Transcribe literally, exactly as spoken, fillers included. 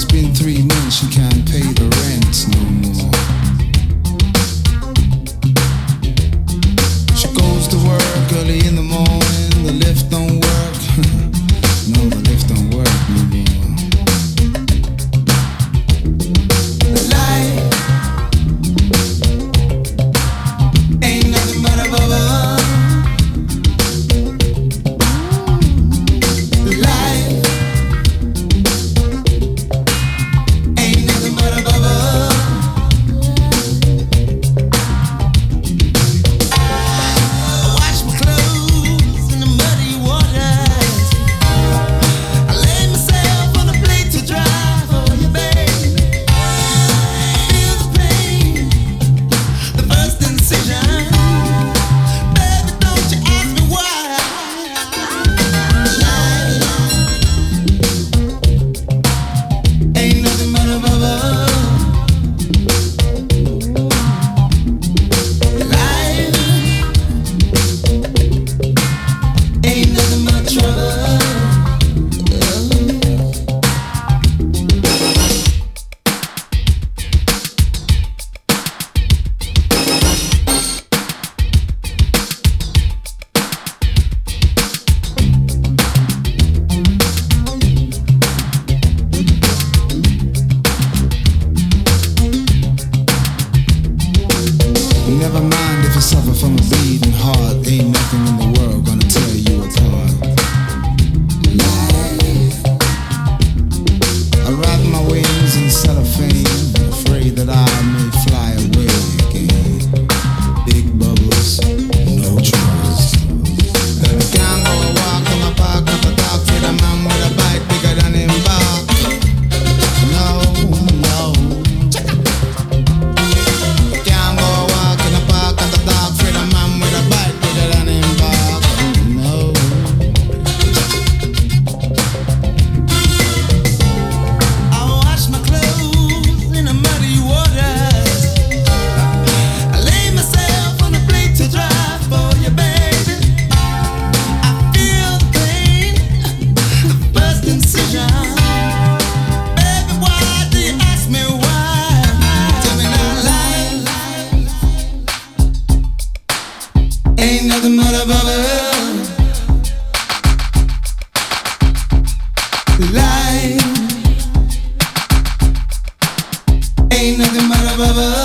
been three months, she can't pay the rent no more. She goes to work early in the morning, the lift don't work. No, the lift don't work no more. The life ain't nothing but a bubble. The life ain't nothing but a bubble. I wash my clothes in the muddy waters. I lay myself on a plate to dry for you, babe. Feel the pain, the first incision. Baby, don't you ask me why. Life ain't nothing but a bubble. Life ain't nothing but trouble. Never mind if you suffer from a bleeding heart. Ain't nothing in the world gonna tear you apart. Life, I wrap my wings in cellophane, afraid that I may fly away again. Big bubbles, no troubles. I can't go a walk in my park up a talk to the man with a bike bigger than him back. No, no. Can't go a walk in the park at the dark for the man with a bike bigger than him back. No. I wash my clothes in the muddy waters. I lay myself on a plate to dry for you, baby. I feel the pain, the first incision. Baby, why do you ask me why? Tell me now, life ain't nothing but a bubble. Life ain't nothing but a bubble.